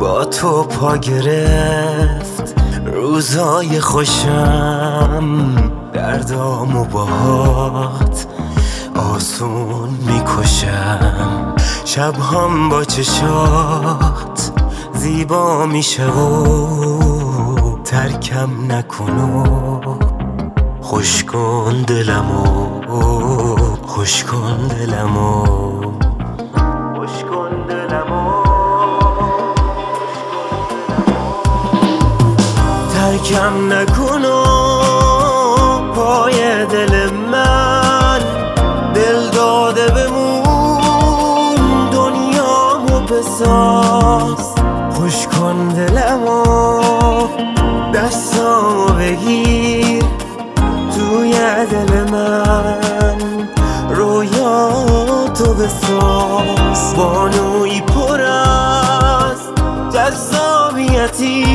با تو پا گرفت روزای خوشم، دردامو باهات آسون میکشم. شبهام با چشات زیبا میشه و ترکم نکنو، خوش کن دلمو، خوش کن دلمو، خوش کن دلمو. ترکم نکنو پای دل من، دل داده بمون دنیامو بساز. خوش کن دلمو، دستامو بگیر توی دل من، رویاتو بساز. بانوی پر از جذابیتی،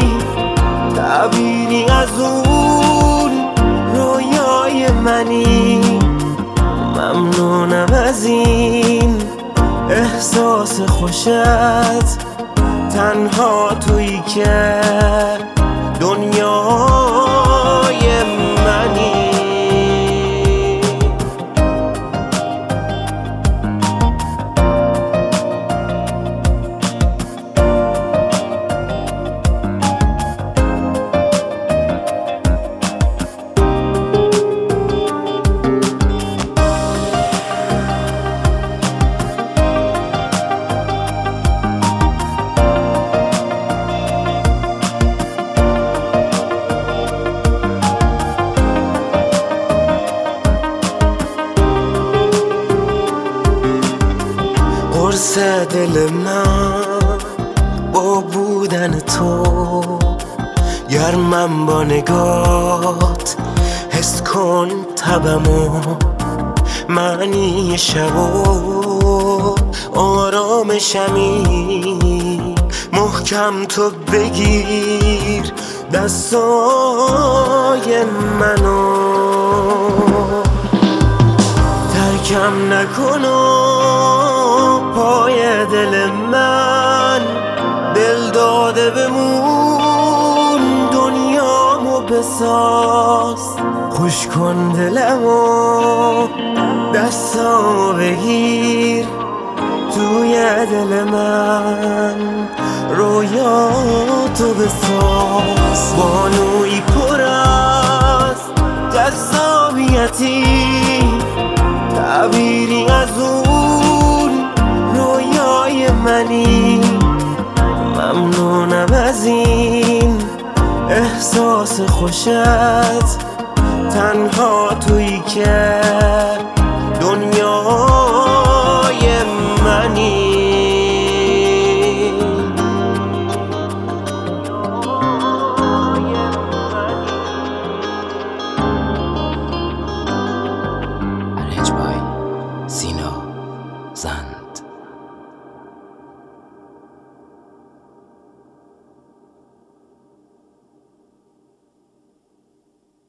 تعبیری از اون رویای منی. ممنونم از این احساس خوشت، تنها تویی که دنیای منی. قرص دل من با بودن تو، گرمم با نگات، حس کن تبمو، معنی شب و آرامشمی. محکم تو بگیر دستای منو، ترکم نکنو پای دل من، دل داده بمون دنیامو بساز. خوش کن دلمو، دستامو بگیر توی دل من، رویاتو بساز. بانوی پر از جذابیتی، تعبیری از اون رویای منی. ممنونم از این احساس خوشت، تنها تویی که